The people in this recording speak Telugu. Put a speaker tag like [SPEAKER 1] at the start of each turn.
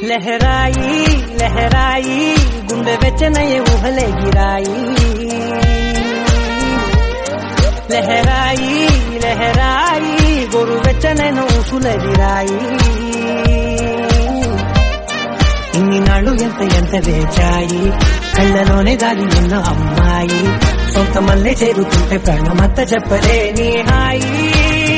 [SPEAKER 1] లహరాయి లహరాయి గుండె వెచ్చనయ్యే ఊహలే గిరాయి లహరాయి లహరాయి గోరు వెచ్చనైన ఊసులెగిరాయి ఇన్ని నాళ్ళు ఎంత వేచాయి కళ్ళలోనే దాగి ఉన్న అమ్మాయి సొంత మల్లె చేరుతుంటే ప్రాణమంతా చెప్పలేని హాయి